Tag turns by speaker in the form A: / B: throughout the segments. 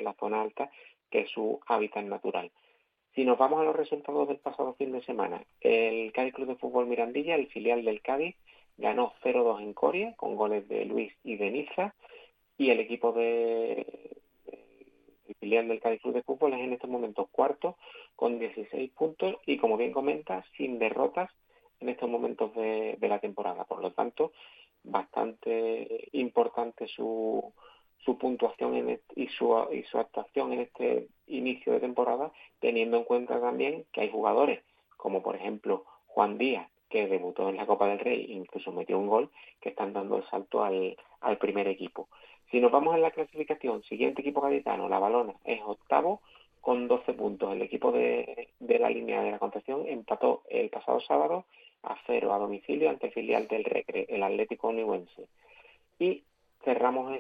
A: la zona alta, que es su hábitat natural. Si nos vamos a los resultados del pasado fin de semana, el Cádiz Club de Fútbol Mirandilla, el filial del Cádiz, ganó 0-2 en Coria, con goles de Luis y de Niza, y el equipo el filial del Cádiz Club de Fútbol es en estos momentos cuarto, con 16 puntos, y como bien comenta, sin derrotas en estos momentos de la temporada. Por lo tanto, bastante importante su puntuación y su actuación en este inicio de temporada, teniendo en cuenta también que hay jugadores como por ejemplo Juan Díaz, que debutó en la Copa del Rey e incluso metió un gol, que están dando el salto al primer equipo. Si nos vamos en la clasificación, siguiente equipo gaditano, La Valona, es octavo con 12 puntos. El equipo de la línea de la Concepción empató el pasado sábado a 0 a domicilio ante el filial del Recre, el Atlético Univense. Y cerramos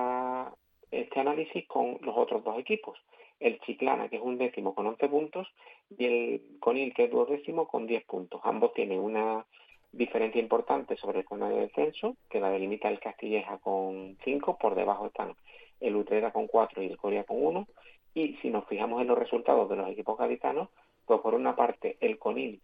A: este análisis con los otros dos equipos. El Chiclana, que es un décimo con 11 puntos, y el Conil, que es duodécimo con 10 puntos. Ambos tienen una diferencia importante sobre la zona de descenso, que la delimita el Castilleja con 5, por debajo están el Utrera con 4 y el Coria con 1. Y si nos fijamos en los resultados de los equipos gaditanos, pues por una parte al Conil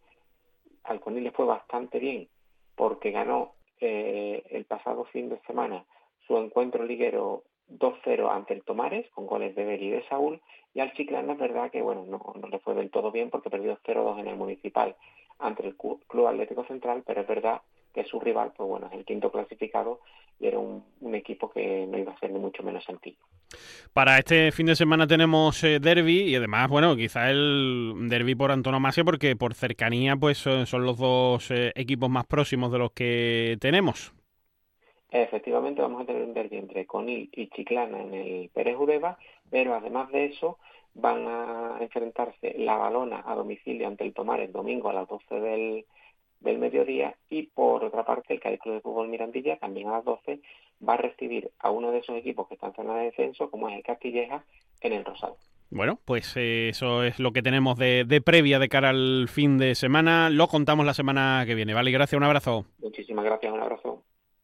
A: le fue bastante bien, porque ganó el pasado fin de semana su encuentro liguero 2-0 ante el Tomares, con goles de Beri y de Saúl, y al Chiclana es verdad que no le fue del todo bien, porque perdió 0-2 en el Municipal ante el Club Atlético Central, pero es verdad que su rival es el quinto clasificado, y era un equipo que no iba a ser ni mucho menos sencillo.
B: Para este fin de semana tenemos derbi, y además, quizá el derbi por antonomasia, porque por cercanía pues son los dos equipos más próximos de los que tenemos.
A: Efectivamente, vamos a tener un derbi entre Conil y Chiclana en el Pérez Udeva, pero además de eso van a enfrentarse La Valona a domicilio ante el Tomares domingo a las 12 del mediodía, y por otra parte el Cádiz Club de Fútbol Mirandilla también a las 12 va a recibir a uno de esos equipos que están en zona de descenso, como es el Castilleja, en el Rosal.
B: Bueno, pues eso es lo que tenemos de previa de cara al fin de semana. Lo contamos la semana que viene. Vale, gracias, un abrazo.
A: Muchísimas gracias, un abrazo.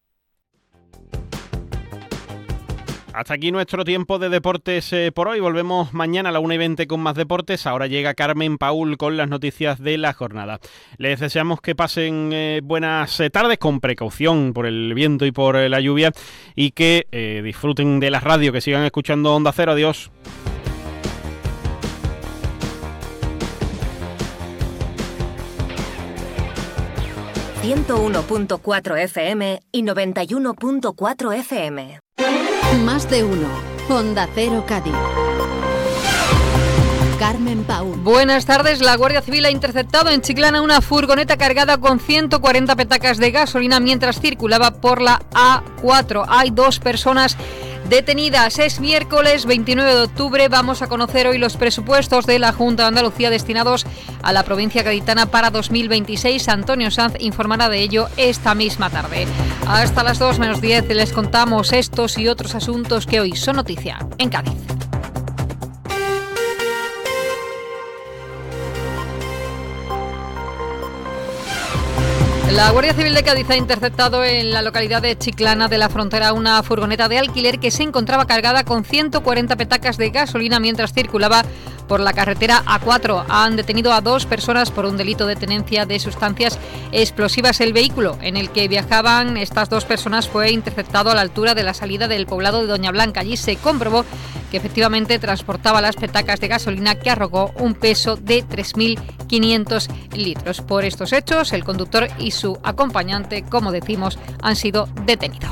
B: Hasta aquí nuestro tiempo de deportes por hoy. Volvemos mañana a la 1:20 con más deportes. Ahora llega Carmen Paúl con las noticias de la jornada. Les deseamos que pasen buenas tardes, con precaución por el viento y por la lluvia, y que disfruten de la radio, que sigan escuchando Onda Cero. Adiós.
C: ...101.4 FM y 91.4 FM.
D: Más de uno. Onda Cero Cádiz. Carmen Paúl.
E: Buenas tardes. La Guardia Civil ha interceptado en Chiclana una furgoneta cargada con 140 petacas de gasolina mientras circulaba por la A4. Hay 2 personas detenidas. Es miércoles 29 de octubre. Vamos a conocer hoy los presupuestos de la Junta de Andalucía destinados a la provincia gaditana para 2026. Antonio Sanz informará de ello esta misma tarde. Hasta las 2:10 les contamos estos y otros asuntos que hoy son noticia en Cádiz. La Guardia Civil de Cádiz ha interceptado en la localidad de Chiclana de la Frontera una furgoneta de alquiler que se encontraba cargada con 140 petacas de gasolina mientras circulaba por la carretera A4. Han detenido a 2 personas por un delito de tenencia de sustancias explosivas. El vehículo en el que viajaban estas 2 personas fue interceptado a la altura de la salida del poblado de Doña Blanca. Allí se comprobó que efectivamente transportaba las petacas de gasolina, que arrojó un peso de 3.500 litros. Por estos hechos, el conductor y su acompañante, como decimos, han sido detenidos.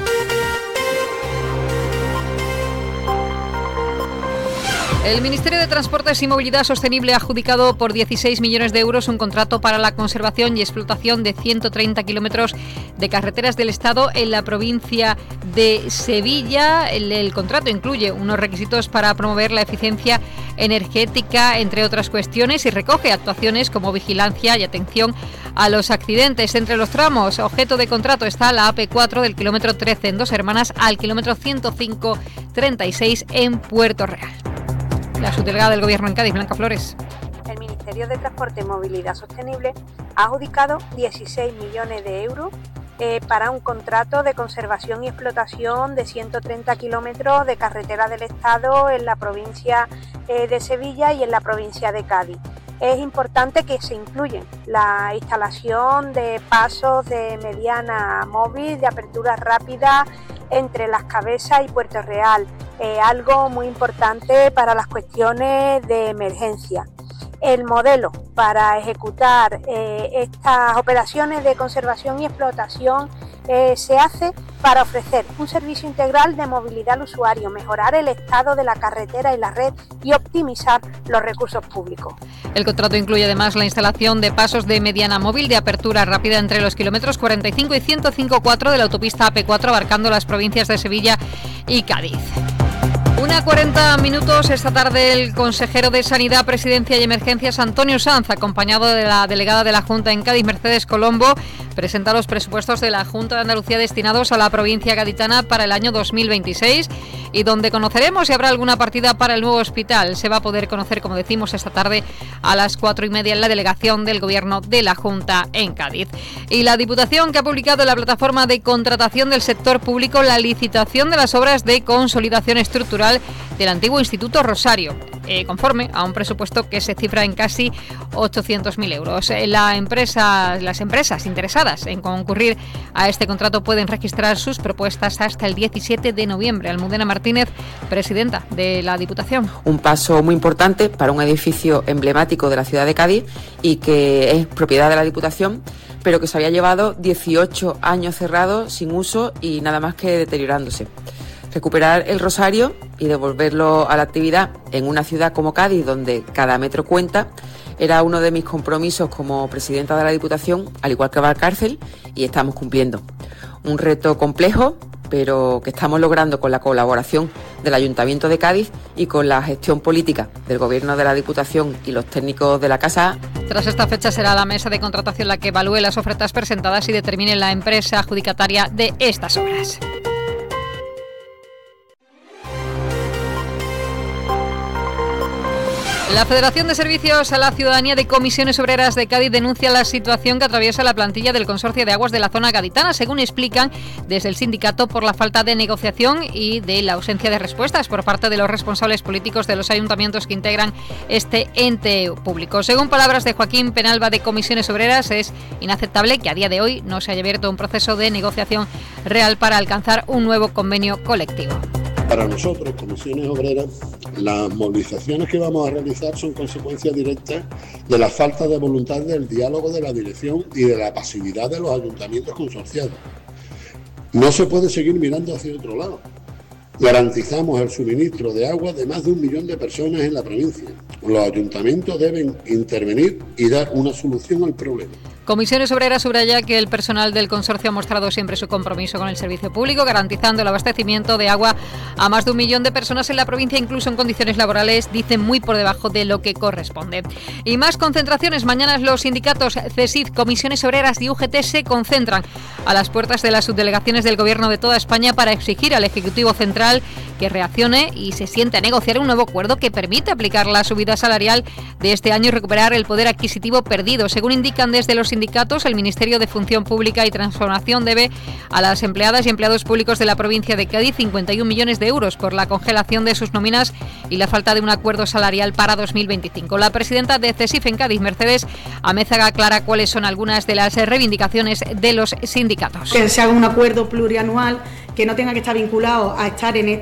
E: El Ministerio de Transportes y Movilidad Sostenible ha adjudicado por 16 millones de euros un contrato para la conservación y explotación de 130 kilómetros de carreteras del Estado en la provincia de Sevilla. El contrato incluye unos requisitos para promover la eficiencia energética, entre otras cuestiones, y recoge actuaciones como vigilancia y atención a los accidentes. Entre los tramos objeto de contrato está la AP4 del kilómetro 13 en Dos Hermanas al kilómetro 105,36 en Puerto Real. La subdelegada del Gobierno en Cádiz, Blanca Flores.
F: El Ministerio de Transporte y Movilidad Sostenible ha adjudicado 16 millones de euros para un contrato de conservación y explotación de 130 kilómetros de carretera del Estado en la provincia de Sevilla y en la provincia de Cádiz. Es importante que se incluya la instalación de pasos de mediana móvil de apertura rápida entre Las Cabezas y Puerto Real, algo muy importante para las cuestiones de emergencia. El modelo para ejecutar estas operaciones de conservación y explotación se hace para ofrecer un servicio integral de movilidad al usuario, mejorar el estado de la carretera y la red y optimizar los recursos públicos.
E: El contrato incluye además la instalación de pasos de mediana móvil de apertura rápida entre los kilómetros 45 y 105,4 de la autopista AP4, abarcando las provincias de Sevilla y Cádiz. 1:40 esta tarde el consejero de Sanidad, Presidencia y Emergencias, Antonio Sanz, acompañado de la delegada de la Junta en Cádiz, Mercedes Colombo, presenta los presupuestos de la Junta de Andalucía destinados a la provincia gaditana para el año 2026 y donde conoceremos si habrá alguna partida para el nuevo hospital. Se va a poder conocer, como decimos, esta tarde a las 4:30 en la delegación del Gobierno de la Junta en Cádiz. Y la Diputación, que ha publicado en la plataforma de contratación del sector público la licitación de las obras de consolidación estructural del antiguo Instituto Rosario, conforme a un presupuesto que se cifra en casi 800.000 euros. Las empresas interesadas en concurrir a este contrato pueden registrar sus propuestas hasta el 17 de noviembre. Almudena Martínez, presidenta de la Diputación.
G: Un paso muy importante para un edificio emblemático de la ciudad de Cádiz y que es propiedad de la Diputación, pero que se había llevado 18 años cerrado, sin uso y nada más que deteriorándose. Recuperar el Rosario y devolverlo a la actividad en una ciudad como Cádiz, donde cada metro cuenta, era uno de mis compromisos como presidenta de la Diputación, al igual que Valcárcel, y estamos cumpliendo. Un reto complejo, pero que estamos logrando con la colaboración del Ayuntamiento de Cádiz y con la gestión política del Gobierno de la Diputación y los técnicos de la Casa.
E: Tras esta fecha será la mesa de contratación la que evalúe las ofertas presentadas y determine la empresa adjudicataria de estas obras. La Federación de Servicios a la Ciudadanía de Comisiones Obreras de Cádiz denuncia la situación que atraviesa la plantilla del Consorcio de Aguas de la zona gaditana, según explican desde el sindicato, por la falta de negociación y de la ausencia de respuestas por parte de los responsables políticos de los ayuntamientos que integran este ente público. Según palabras de Joaquín Penalba de Comisiones Obreras, es inaceptable que a día de hoy no se haya abierto un proceso de negociación real para alcanzar un nuevo convenio colectivo.
H: Para nosotros, Comisiones Obreras, las movilizaciones que vamos a realizar son consecuencias directas de la falta de voluntad del diálogo de la dirección y de la pasividad de los ayuntamientos consorciados. No se puede seguir mirando hacia otro lado. Garantizamos el suministro de agua de más de 1 millón de personas en la provincia. Los ayuntamientos deben intervenir y dar una solución al problema.
E: Comisiones Obreras subraya que el personal del consorcio ha mostrado siempre su compromiso con el servicio público, garantizando el abastecimiento de agua a más de 1 millón de personas en la provincia, incluso en condiciones laborales, dicen, muy por debajo de lo que corresponde. Y más concentraciones. Mañana los sindicatos CESIF, Comisiones Obreras y UGT se concentran a las puertas de las subdelegaciones del Gobierno de toda España para exigir al Ejecutivo Central que reaccione y se siente a negociar un nuevo acuerdo que permita aplicar la subida salarial de este año y recuperar el poder adquisitivo perdido. Según indican desde los sindicatos, el Ministerio de Función Pública y Transformación debe a las empleadas y empleados públicos de la provincia de Cádiz 51 millones de euros por la congelación de sus nóminas y la falta de un acuerdo salarial para 2025. La presidenta de CESIF en Cádiz, Mercedes Amézaga, aclara cuáles son algunas de las reivindicaciones de los sindicatos.
I: Que se haga un acuerdo plurianual que no tenga que estar vinculado a estar en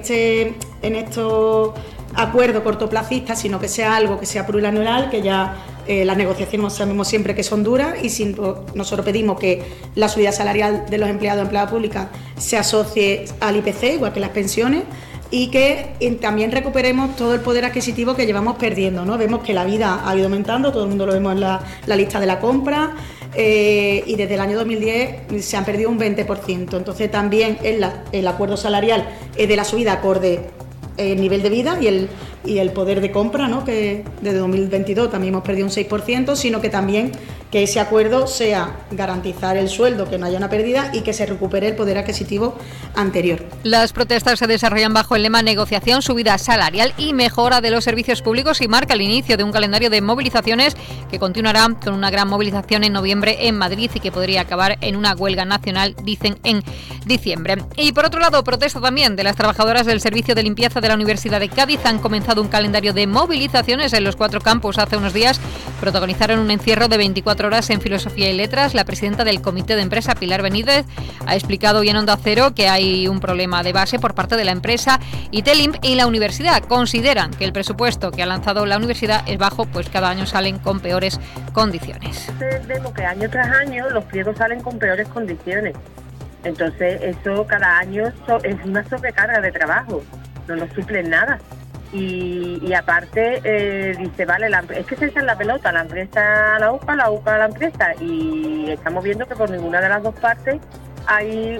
I: estos acuerdos cortoplacistas, sino que sea algo que sea plurianual, que ya las negociaciones sabemos siempre que son duras y nosotros pedimos que la subida salarial de los empleados y empleadas públicas se asocie al IPC, igual que las pensiones, y que también recuperemos todo el poder adquisitivo que llevamos perdiendo, ¿no? Vemos que la vida ha ido aumentando, todo el mundo lo vemos en la lista de la compra, y desde el año 2010 se han perdido un 20%. Entonces también el acuerdo salarial es de la subida acorde el nivel de vida y el poder de compra, ¿no? Que desde 2022 también hemos perdido un 6%, sino que también que ese acuerdo sea garantizar el sueldo, que no haya una pérdida y que se recupere el poder adquisitivo anterior.
E: Las protestas se desarrollan bajo el lema negociación, subida salarial y mejora de los servicios públicos y marca el inicio de un calendario de movilizaciones que continuará con una gran movilización en noviembre en Madrid y que podría acabar en una huelga nacional, dicen, en diciembre. Y por otro lado, protesta también de las trabajadoras del servicio de limpieza de la Universidad de Cádiz. Han comenzado un calendario de movilizaciones en los 4 campus. Hace unos días protagonizaron un encierro de 24 horas en Filosofía y Letras. La presidenta del Comité de Empresa, Pilar Benítez, ha explicado hoy en Onda Cero que hay un problema de base por parte de la empresa y Telimp y la universidad. Consideran que el presupuesto que ha lanzado la universidad es bajo, pues cada año salen con peores condiciones.
J: Vemos que año tras año los pliegos salen con peores condiciones. Entonces eso cada año es una sobrecarga de trabajo, no nos suplen nada. Y aparte dice, vale, es que se echa la pelota, la empresa a la UCA a la empresa, y estamos viendo que por ninguna de las dos partes hay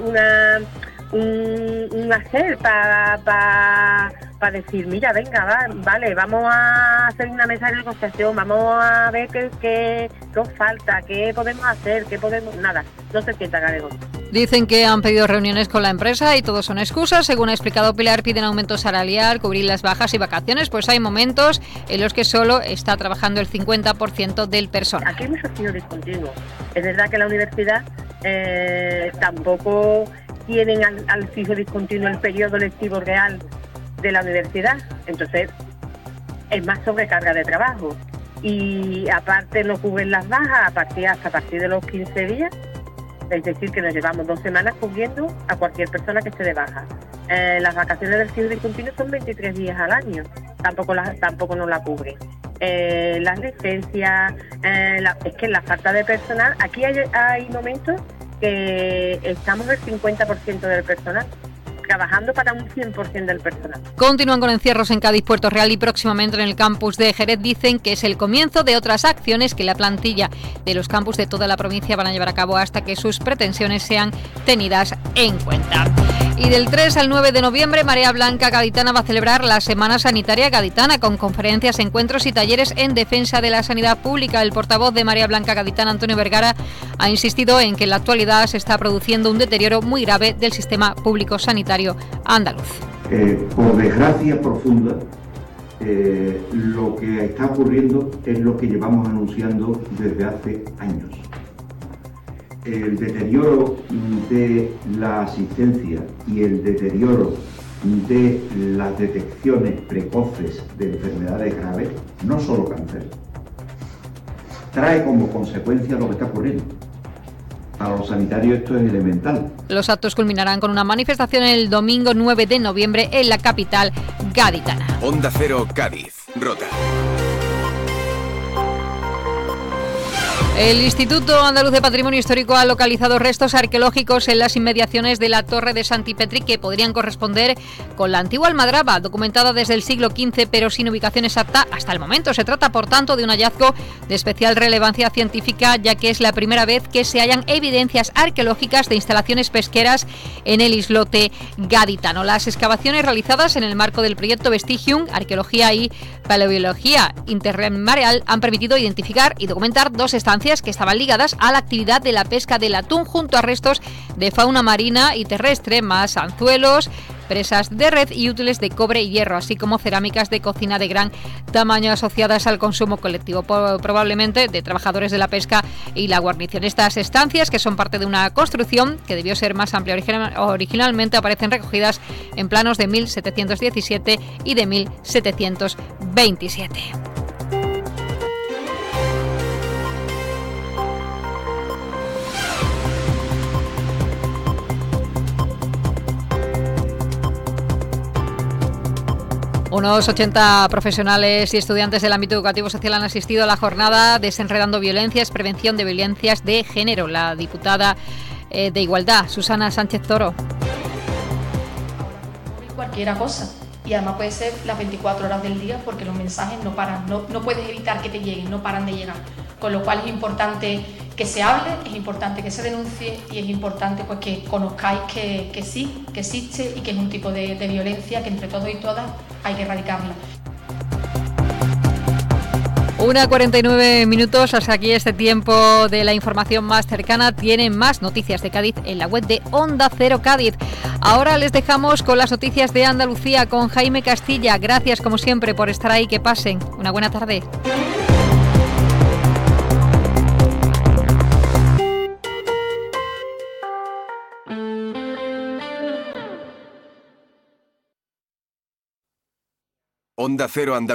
J: un hacer para decir, mira, venga, vale, vamos a hacer una mesa de negociación, vamos a ver qué os falta, qué podemos hacer, nada, no se sientan a negociar.
E: Dicen que han pedido reuniones con la empresa y todo son excusas. Según ha explicado Pilar, piden aumento salarial, cubrir las bajas y vacaciones, pues hay momentos en los que solo está trabajando el 50% del personal.
J: Aquí hay muchos fijos discontinuos. Es verdad que la universidad tampoco tienen al fijo discontinuo el periodo lectivo real de la universidad, entonces es más sobrecarga de trabajo. Y aparte no cubren las bajas hasta a partir de los 15 días. Es decir, que nos llevamos 2 semanas cubriendo a cualquier persona que esté de baja. Las vacaciones del fijo discontinuo son 23 días al año, tampoco nos la cubre. Las licencias, es que en la falta de personal, aquí hay momentos que estamos el 50% del personal, trabajando para un 100% del personal.
E: Continúan con encierros en Cádiz, Puerto Real y próximamente en el campus de Jerez. Dicen que es el comienzo de otras acciones que la plantilla de los campus de toda la provincia van a llevar a cabo hasta que sus pretensiones sean tenidas en cuenta. Y del 3 al 9 de noviembre, Marea Blanca Gaditana va a celebrar la Semana Sanitaria Gaditana con conferencias, encuentros y talleres en defensa de la sanidad pública. El portavoz de Marea Blanca Gaditana, Antonio Vergara, ha insistido en que en la actualidad se está produciendo un deterioro muy grave del sistema público sanitario andaluz.
K: Por desgracia profunda, lo que está ocurriendo es lo que llevamos anunciando desde hace años. El deterioro de la asistencia y el deterioro de las detecciones precoces de enfermedades graves, no solo cáncer, trae como consecuencia lo que está ocurriendo. Para los sanitarios esto es elemental.
E: Los actos culminarán con una manifestación el domingo 9 de noviembre en la capital gaditana.
L: Onda Cero, Cádiz, Rota.
E: El Instituto Andaluz de Patrimonio Histórico ha localizado restos arqueológicos en las inmediaciones de la Torre de Santipetri que podrían corresponder con la antigua almadraba, documentada desde el siglo XV pero sin ubicación exacta hasta el momento. Se trata, por tanto, de un hallazgo de especial relevancia científica, ya que es la primera vez que se hallan evidencias arqueológicas de instalaciones pesqueras en el islote gaditano. Las excavaciones realizadas en el marco del proyecto Vestigium, Arqueología y Paleobiología Intermareal, han permitido identificar y documentar 2 estancias que estaban ligadas a la actividad de la pesca del atún, junto a restos de fauna marina y terrestre, más anzuelos, presas de red y útiles de cobre y hierro, así como cerámicas de cocina de gran tamaño asociadas al consumo colectivo, probablemente de trabajadores de la pesca y la guarnición. Estas estancias, que son parte de una construcción que debió ser más amplia originalmente, aparecen recogidas en planos de 1717 y de 1727. Unos 80 profesionales y estudiantes del ámbito educativo social han asistido a la jornada Desenredando Violencias, Prevención de Violencias de Género. La diputada de Igualdad, Susana Sánchez Toro.
M: Cualquiera cosa. Y además puede ser las 24 horas del día porque los mensajes no paran, no puedes evitar que te lleguen, no paran de llegar. Con lo cual es importante que se hable, es importante que se denuncie y es importante pues que conozcáis que sí, que existe y que es un tipo de violencia que entre todos y todas hay que erradicarla.
E: 1:49. Hasta aquí este tiempo de la información más cercana. Tienen más noticias de Cádiz en la web de Onda Cero Cádiz. Ahora les dejamos con las noticias de Andalucía con Jaime Castilla. Gracias como siempre por estar ahí. Que pasen una buena tarde.
L: Onda Cero Andalucía.